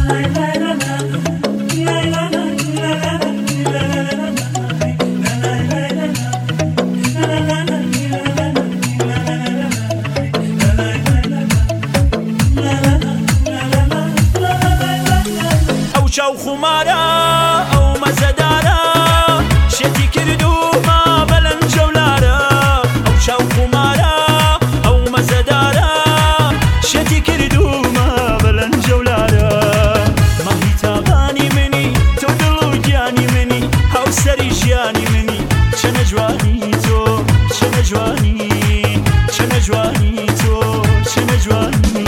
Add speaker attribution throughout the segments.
Speaker 1: شو خمارە ئەو مەزەدارە شێتی کردومە بەلەن جەولارە ئەو شەو خمارە ئەو مەزەدارە شێتی کردومە بەلەن جەولارە ماهی تاقانی منی تۆ دڵ و گیانی منی هاوسەری ژیانی منی چەنە جوانی تۆ چەنە جوانی چەنە جوانی تۆ چەنە جوانی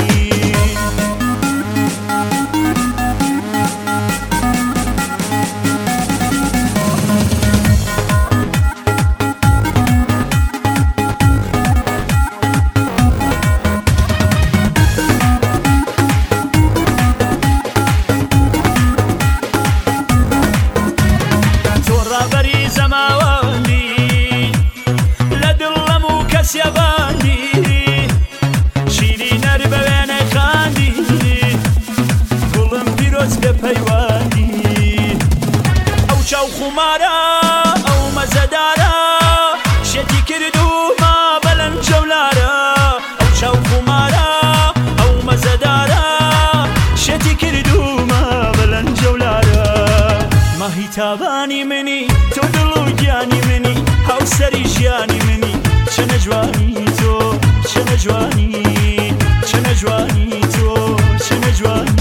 Speaker 1: خمارە ئەو مەزەدارە شێتی کردومە بەلەن جەولارە ئەو شەو خمارە ئەو مەزەدارە شێتی کردومە بەلەن جەولارە ماهی تابانی منی تۆ دڵ و گیانی منی هاوسەری ژیانی منی چەنە جوانی تۆ چەنە جوانی چەنە جوانی تۆ چەنە جوانی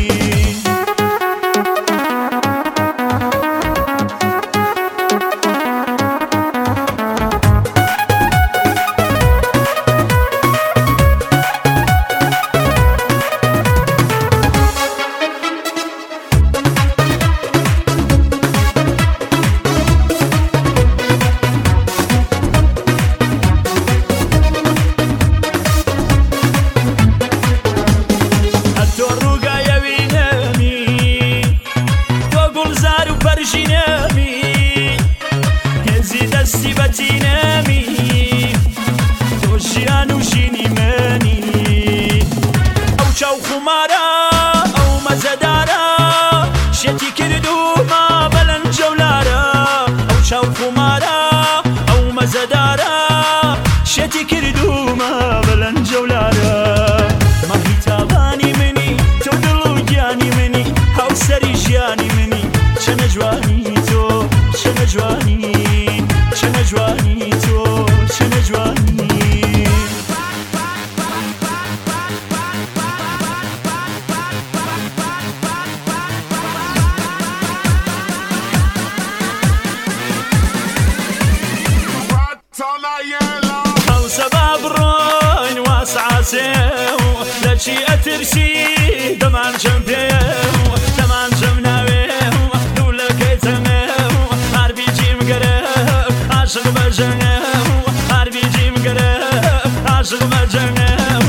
Speaker 1: هێزی دەستی بەتینەمی تۆ ژیان و ژینی منی ئەو چاو خمارە ئەو مەزەدارە شێتی کردومە بەلەن جەولارە ئەو چاو خمارە ئەو مەزەدارە شێتی کردومە بەلەن جەولارە ماهی تابانی منی تۆ دڵ و گیانی منی هاوسەری ژیانی منی چەنە جوانی تۆ چەنە جوانی چەنە جوانی تۆ چەنە جوانی هەوسەبا بڕۆین واسعاسێو لەچی ئەترسی دەمان چەم پێو دەمان چەم ناوێو دوولەکەی تەمێو هەربی جیم گەرە عاشق بەجەنێو هەربی جیم گەرە عاشق بەجەنێو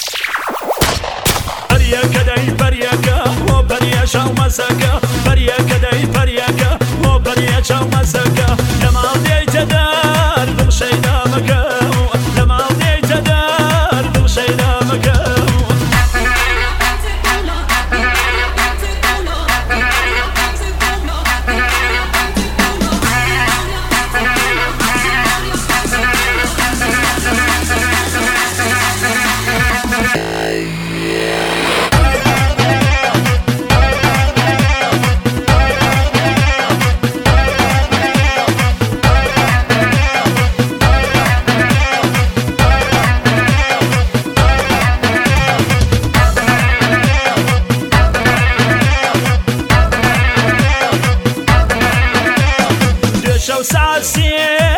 Speaker 1: پەریەکە دەی پەریەکە بۆ پەریە شاو مەسەکە پەریەکە دەی پەریەکە بۆ پەریە چاو مەسەکە لە ماڵ دێیتە دەر دڵ شەیدا مەکە لە ماڵ دێیتە دەر دڵ شەیدا مەکە شەو ساعت سێ